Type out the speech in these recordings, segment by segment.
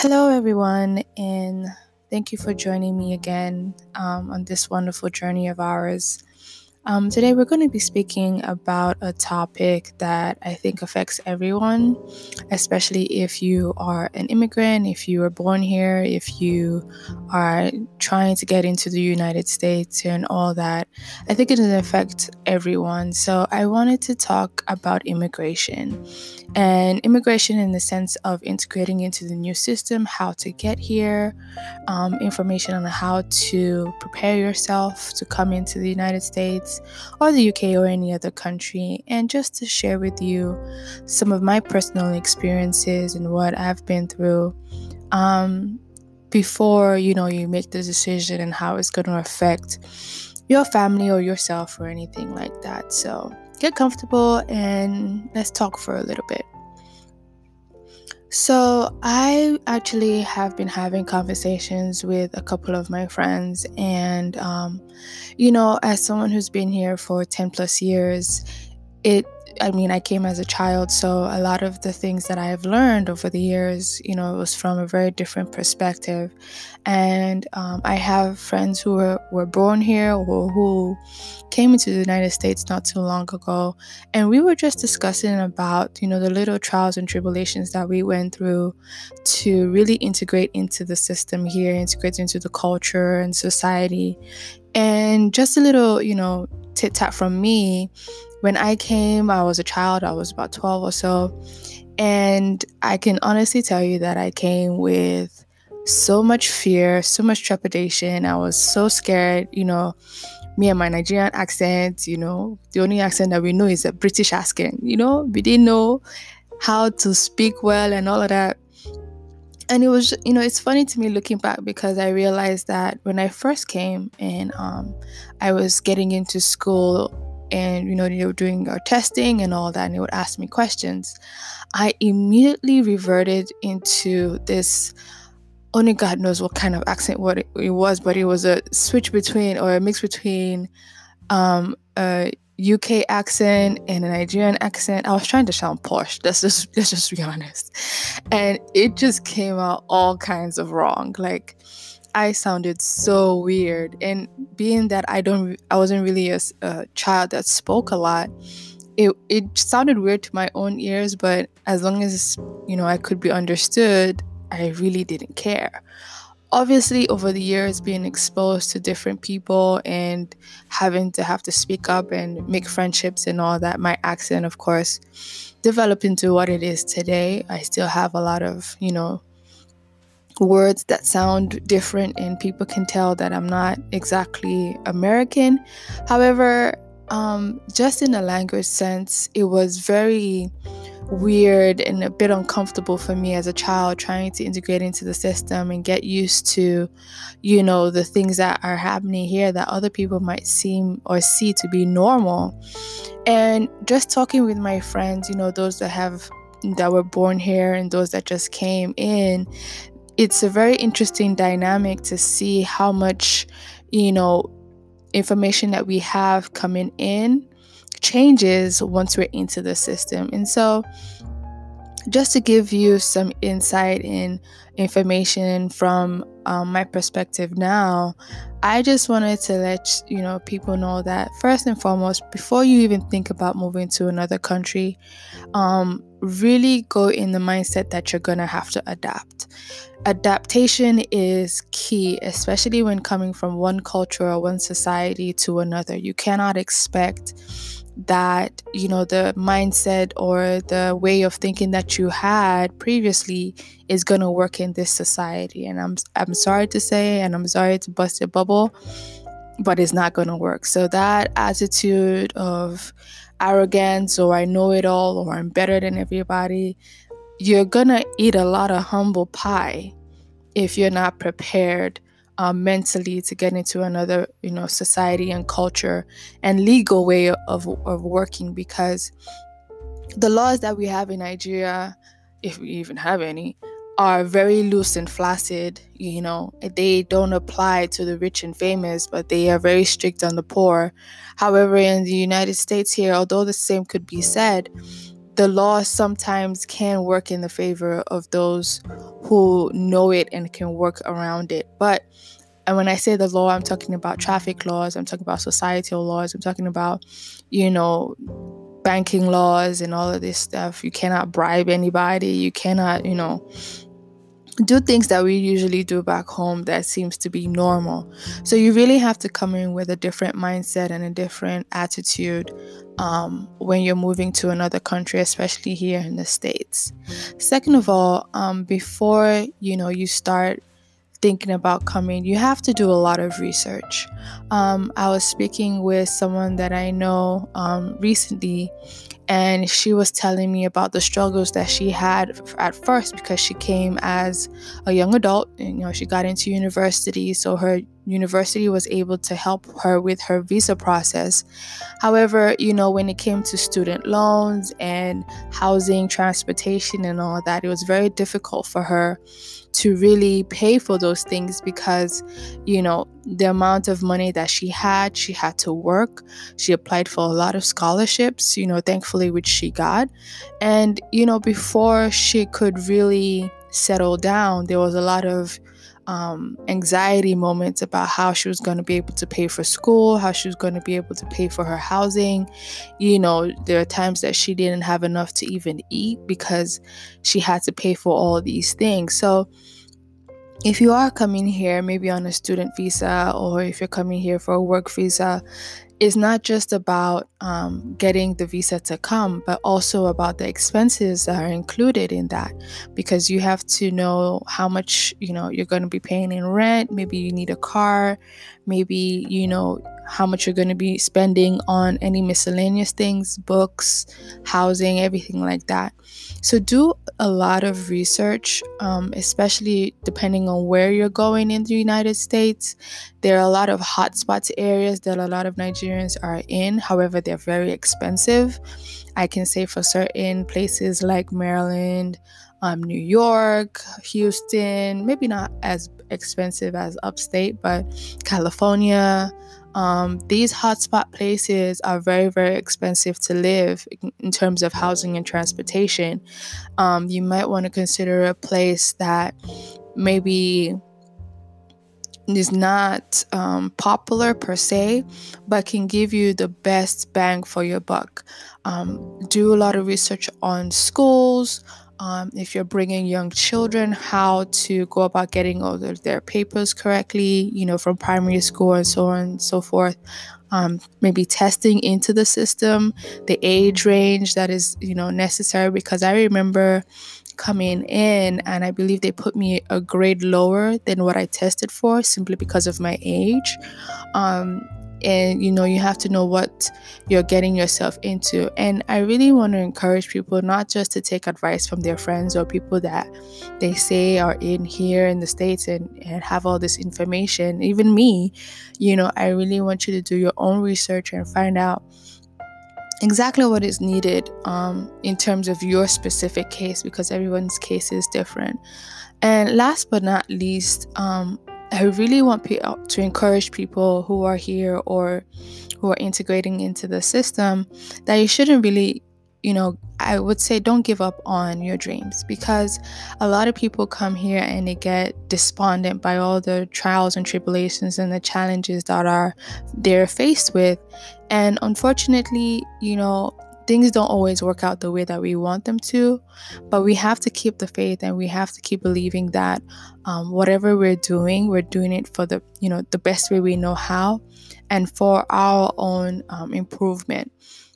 Hello, everyone, and thank you for joining me again on this wonderful journey of ours. Today, we're going to be speaking about a topic that I think affects everyone, especially if you are an immigrant, if you were born here, if you are trying to get into the United States and all that. I think it does affect everyone. So, I wanted to talk about immigration and immigration in the sense of integrating into the new system, how to get here, information on how to prepare yourself to come into the United States or the UK or any other country, and just to share with you some of my personal experiences and what I've been through before you make the decision and how it's going to affect your family or yourself or anything like that. So get comfortable and let's talk for a little bit. So, I actually have been having conversations with a couple of my friends, and as someone who's been here for 10 plus years, I came as a child, so a lot of the things that I've learned over the years, it was from a very different perspective. And I have friends who were born here or who came into the United States not too long ago. And we were just discussing about, the little trials and tribulations that we went through to really integrate into the system here, integrate into the culture and society. And just a little, tit tat from me. When I came, I was a child, I was about 12 or so. And I can honestly tell you that I came with so much fear, so much trepidation. I was so scared, me and my Nigerian accent, the only accent that we know is a British accent, we didn't know how to speak well and all of that. And it was, it's funny to me looking back because I realized that when I first came and I was getting into school and, they were doing our testing and all that, and they would ask me questions, I immediately reverted into this, only God knows what kind of accent what it was, but it was a switch between or a mix between a UK accent and a Nigerian accent. I was trying to sound posh. Let's just be honest. And it just came out all kinds of wrong. Like I sounded so weird. And being that I wasn't really a child that spoke a lot, it sounded weird to my own ears, but as long as I could be understood, I really didn't care. Obviously, over the years, being exposed to different people and having to have to speak up and make friendships and all that, my accent, of course, developed into what it is today. I still have a lot of, words that sound different, and people can tell that I'm not exactly American. However, just in a language sense, it was very weird and a bit uncomfortable for me as a child trying to integrate into the system and get used to, the things that are happening here that other people might seem or see to be normal. And just talking with my friends, those that were born here and those that just came in, it's a very interesting dynamic to see how much, information that we have coming in changes once we're into the system. And so just to give you some insight and information from my perspective now, I just wanted to let people know that first and foremost, before you even think about moving to another country, really go in the mindset that you're gonna have to adapt. Adaptation is key, especially when coming from one culture or one society to another. You cannot expect that the mindset or the way of thinking that you had previously is going to work in this society. And I'm sorry to say, and I'm sorry to bust your bubble, but it's not going to work. So that attitude of arrogance, or I know it all, or I'm better than everybody, you're going to eat a lot of humble pie if you're not prepared mentally to get into another, society and culture and legal way of working, because the laws that we have in Nigeria, if we even have any, are very loose and flaccid. They don't apply to the rich and famous, but they are very strict on the poor. However, in the United States here, although the same could be said, the law sometimes can work in the favor of those who know it and can work around it. And when I say the law, I'm talking about traffic laws, I'm talking about societal laws, I'm talking about, banking laws and all of this stuff. You cannot bribe anybody. You cannot, do things that we usually do back home that seems to be normal. So you really have to come in with a different mindset and a different attitude when you're moving to another country, especially here in the States. Second of all, before you start thinking about coming, you have to do a lot of research. I was speaking with someone that I know recently, and she was telling me about the struggles that she had at first because she came as a young adult and she got into university, so her university was able to help her with her visa process. However, when it came to student loans and housing, transportation and all that, it was very difficult for her to really pay for those things because the amount of money that she had to work. She applied for a lot of scholarships, thankfully, which she got. And before she could really settle down, there was a lot of anxiety moments about how she was going to be able to pay for school, how she was going to be able to pay for her housing. There are times that she didn't have enough to even eat because she had to pay for all these things. So if you are coming here maybe on a student visa, or if you're coming here for a work visa, it's not just about getting the visa to come, but also about the expenses that are included in that, because you have to know how much you're going to be paying in rent. Maybe you need a car, maybe how much you're going to be spending on any miscellaneous things, books, housing, everything like that. So do a lot of research, especially depending on where you're going in the United States. There are a lot of hotspots areas that a lot of Nigerians are in. However, they're very expensive. I can say for certain places like Maryland, New York, Houston, maybe not as expensive as upstate, but California. These hotspot places are very, very expensive to live in terms of housing and transportation. You might want to consider a place that maybe is not popular per se, but can give you the best bang for your buck. Do a lot of research on schools. If you're bringing young children, how to go about getting all of their papers correctly, from primary school and so on and so forth. Maybe testing into the system, the age range that is, necessary, because I remember coming in and I believe they put me a grade lower than what I tested for simply because of my age. And you have to know what you're getting yourself into. And I really want to encourage people not just to take advice from their friends or people that they say are in here in the States and have all this information. Even me, I really want you to do your own research and find out exactly what is needed in terms of your specific case, because everyone's case is different. And last but not least, I really want to encourage people who are here or who are integrating into the system that you shouldn't really, I would say don't give up on your dreams, because a lot of people come here and they get despondent by all the trials and tribulations and the challenges that they're faced with. And unfortunately, things don't always work out the way that we want them to, but we have to keep the faith and we have to keep believing that whatever we're doing it for the best way we know how and for our own improvement.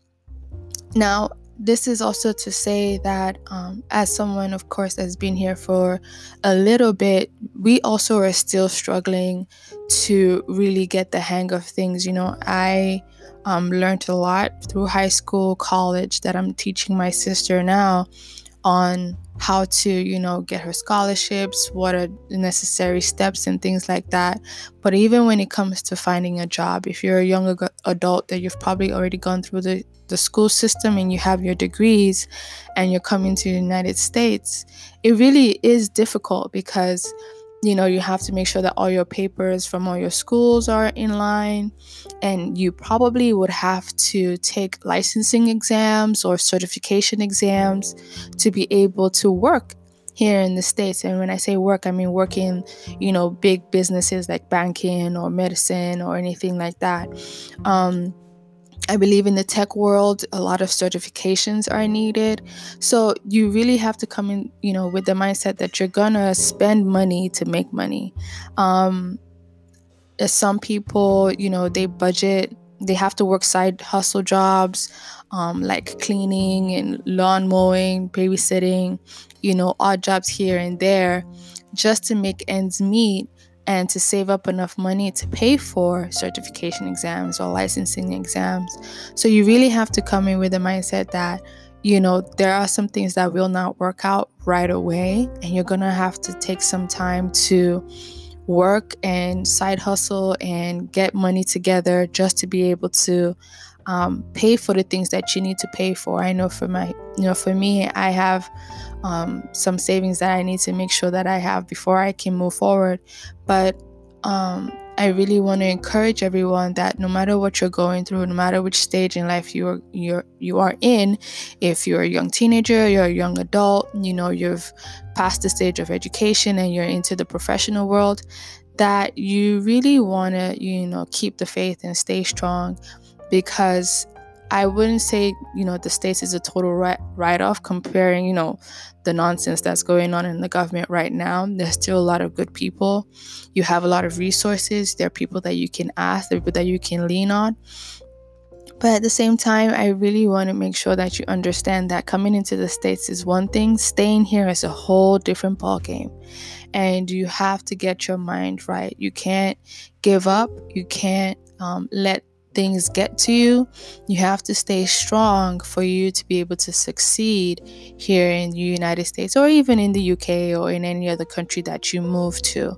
Now, this is also to say that as someone, of course, that's been here for a little bit, we also are still struggling to really get the hang of things. I learned a lot through high school, college, that I'm teaching my sister now on how to, get her scholarships, what are the necessary steps and things like that. But even when it comes to finding a job, if you're a young adult that you've probably already gone through the school system and you have your degrees and you're coming to the United States, it really is difficult because You have to make sure that all your papers from all your schools are in line, and you probably would have to take licensing exams or certification exams to be able to work here in the States. And when I say work, I mean work in, big businesses like banking or medicine or anything like that. I believe in the tech world, a lot of certifications are needed. So you really have to come in, with the mindset that you're gonna spend money to make money. Some people, they have to work side hustle jobs, like cleaning and lawn mowing, babysitting, odd jobs here and there, just to make ends meet and to save up enough money to pay for certification exams or licensing exams. So you really have to come in with the mindset that, there are some things that will not work out right away, and you're going to have to take some time to work and side hustle and get money together just to be able to pay for the things that you need to pay for. I know for me, I have some savings that I need to make sure that I have before I can move forward. But I really want to encourage everyone that no matter what you're going through, no matter which stage in life you are in, if you're a young teenager, you're a young adult, you've passed the stage of education and you're into the professional world, that you really want to, keep the faith and stay strong, because I wouldn't say, the States is a total write-off comparing, the nonsense that's going on in the government right now. There's still a lot of good people. You have a lot of resources. There are people that you can ask, there are people that you can lean on. But at the same time, I really want to make sure that you understand that coming into the States is one thing. Staying here is a whole different ballgame. And you have to get your mind right. You can't give up. You can't let things get to you. You have to stay strong for you to be able to succeed here in the United States, or even in the UK, or in any other country that you move to.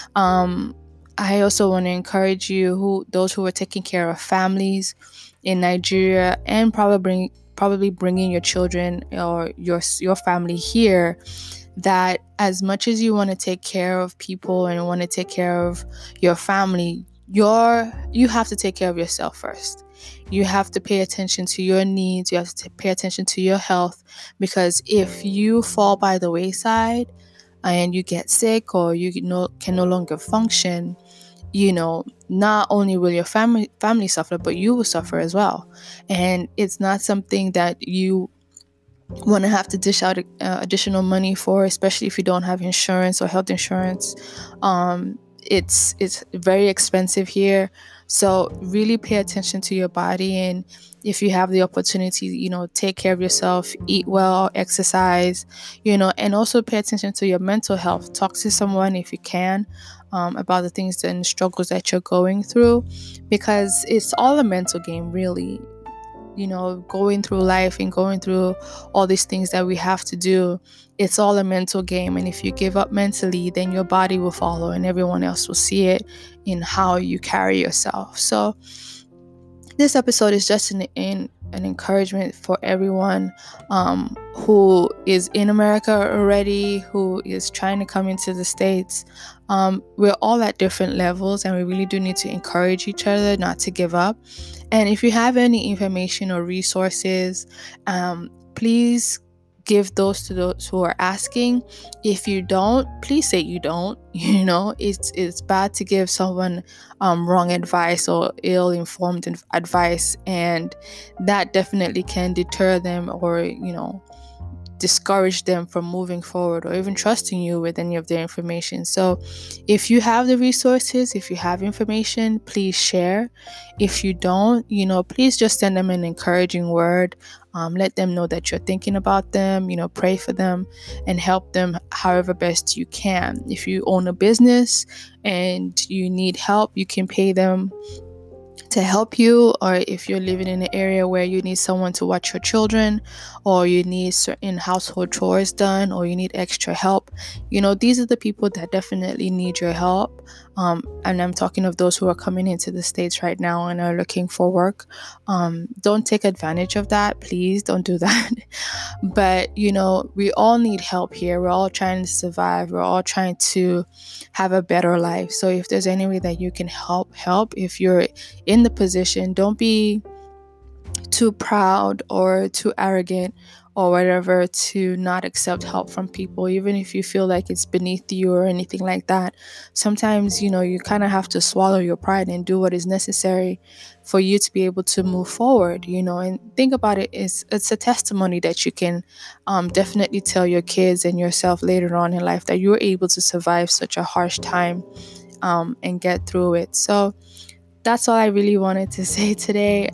I also want to encourage those who are taking care of families in Nigeria, and probably bringing your children or your family here, that as much as you want to take care of people and want to take care of your family, you have to take care of yourself first. You have to pay attention to your needs. You have to pay attention to your health, because if you fall by the wayside and you get sick, or you can no longer function, not only will your family suffer, but you will suffer as well. And it's not something that you want to have to dish out additional money for, especially if you don't have insurance or health insurance. It's very expensive here. So really pay attention to your body, and if you have the opportunity, take care of yourself, eat well, exercise, and also pay attention to your mental health. Talk to someone if you can about the things and struggles that you're going through, because it's all a mental game, really. Going through life and going through all these things that we have to do, it's all a mental game. And if you give up mentally, then your body will follow, and everyone else will see it in how you carry yourself. So this episode is just an encouragement for everyone who is in America already, who is trying to come into the States. We're all at different levels, and we really do need to encourage each other not to give up. And if you have any information or resources, please give those to those who are asking. If you don't, please say you don't. It's bad to give someone wrong advice or ill-informed advice, and that definitely can deter them, or discourage them from moving forward or even trusting you with any of their information. So if you have the resources, if you have information, please share. If you don't, please just send them an encouraging word. Let them know that you're thinking about them, pray for them and help them however best you can. If you own a business and you need help, you can pay them to help you, or if you're living in an area where you need someone to watch your children, or you need certain household chores done, or you need extra help, these are the people that definitely need your help. And I'm talking of those who are coming into the States right now and are looking for work. Don't take advantage of that. Please don't do that. But, we all need help here. We're all trying to survive. We're all trying to have a better life. So if there's any way that you can help. If you're in the position, don't be too proud or too arrogant or whatever to not accept help from people, even if you feel like it's beneath you or anything like that. Sometimes, you kind of have to swallow your pride and do what is necessary for you to be able to move forward, and think about it, it's a testimony that you can definitely tell your kids and yourself later on in life that you were able to survive such a harsh time and get through it. So that's all I really wanted to say today.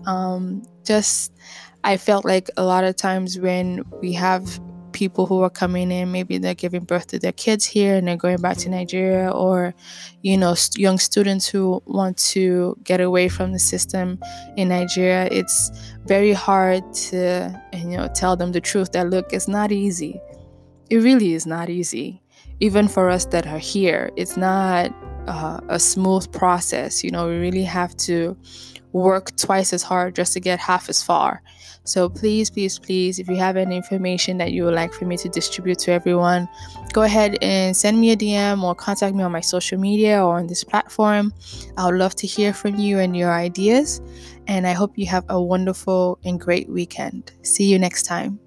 I felt like a lot of times when we have people who are coming in, maybe they're giving birth to their kids here and they're going back to Nigeria, or, young students who want to get away from the system in Nigeria, it's very hard to, tell them the truth that, look, it's not easy. It really is not easy. Even for us that are here, it's not a smooth process. We really have to work twice as hard just to get half as far. So please, please, please, if you have any information that you would like for me to distribute to everyone, go ahead and send me a DM or contact me on my social media or on this platform. I would love to hear from you and your ideas. And I hope you have a wonderful and great weekend. See you next time.